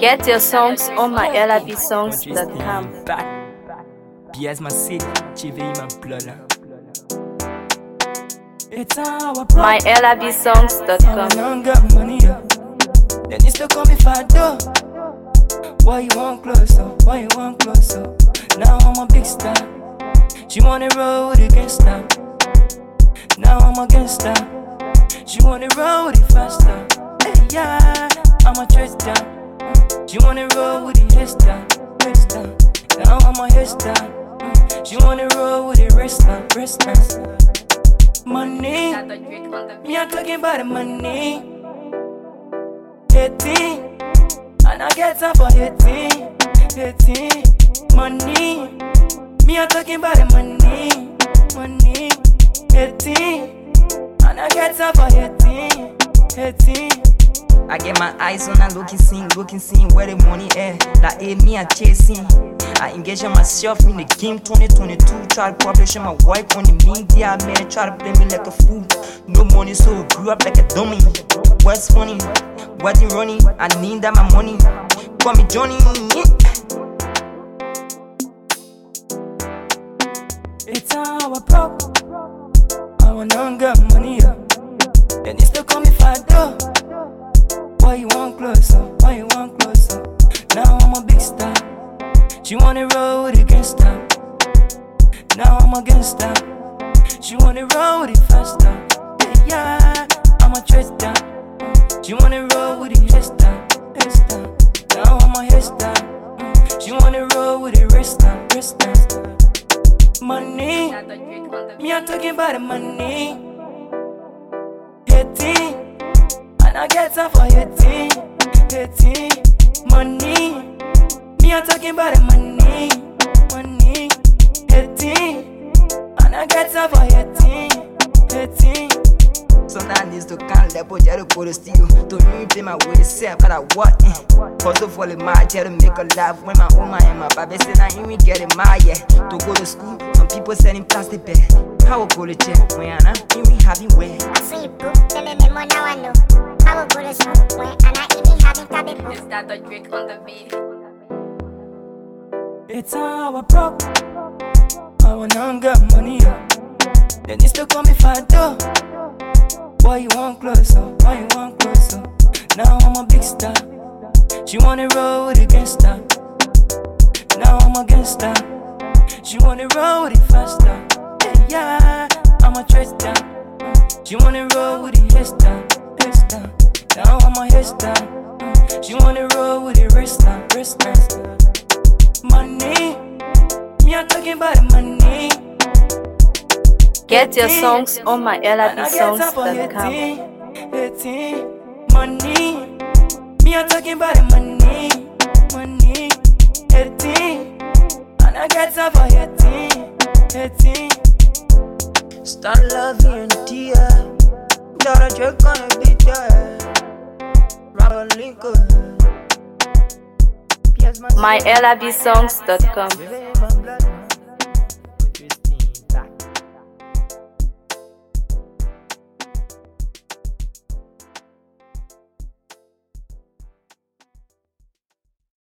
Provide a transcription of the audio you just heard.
Get your songs on myllabsongs.com. Pièce ma city, TV my blood. It's our myllabsongs.com. don't got money up. Then you still call me Fado. Why you want closer? Why you want closer? Now I'm a big star. She wanna roll with a gangster. Now I'm a gangster. She wanna roll with it faster. Hey, yeah, I'm a traitor. She wanna roll with the hairstyle. Now I'm a hairstyle. She wanna roll with the wrestler. Money, me I'm talking about the money. 18, and I get time for 18. Money, me I'm talking about the money. 18, and I get time for 18. I get my eyes on her looking scene where the money is. Like me I chasing. I engage on myself in the game 2022. Try to publish my wife on the media, man. Try to play me like a fool. No money, so I grew up like a dummy. What's funny? What you running? I need that my money. Call me Johnny. It's our pro. Our don't got money up. Then you still call me Fado. Why you want closer? Why you want closer? Now I'm a big star. She wanna roll with a gangster. Now I'm a gangster. She wanna roll with it faster. Hey, yeah, I'm a traitor. She wanna roll with it hairstyle. Now I'm a hairstyle. She wanna roll with it wrestler. Money, me I'm talking about the money. 18, and I get time for 18. Money, me I'm talking about the money. 18, and I get time for 18. Sometimes to can't let go to go to steal. To me, play my way, self, but I what? Also for the my to make a laugh when my woman and my baby said I ain't get it my yeah. To go to school, some people selling plastic bag. How will go to check when I ain't having way. I see you bro, tell me more now I know. I will go to school when and I even having taboo. Is that the Drake on the beat? It's our pro. Our don't got money up. Then you still call me Fado. Why you want closer? Why you want closer? Now I'm a big star. She wanna roll with a gangster. Now I'm a gangster. She wanna roll with it faster. Hey, yeah, I'm a traitor. She wanna roll with the hairstyle. Now I'm a hairstyle. She wanna roll with the wrestler. Money, me I'm talking about the money. Get your songs on myllabsongs.com. 18, money, me I'm talking about the money. 18, and I get time for 18. Start loving dear. Daughter, you're gonna be there. Robert Lincoln. myllabsongs.com. Living in my blood.